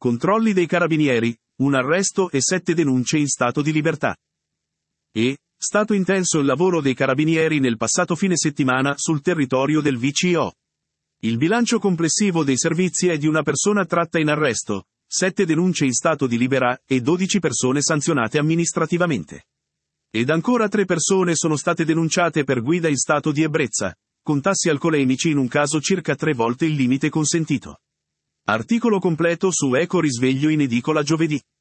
Controlli dei carabinieri, un arresto e 7 denunce in stato di libertà. Stato intenso il lavoro dei carabinieri nel passato fine settimana sul territorio del VCO. Il bilancio complessivo dei servizi è di una persona tratta in arresto, 7 denunce in stato di libertà e 12 persone sanzionate amministrativamente. Ed ancora 3 persone sono state denunciate per guida in stato di ebbrezza, con tassi alcolemici in un caso circa 3 volte il limite consentito. Articolo completo su Eco Risveglio in edicola giovedì.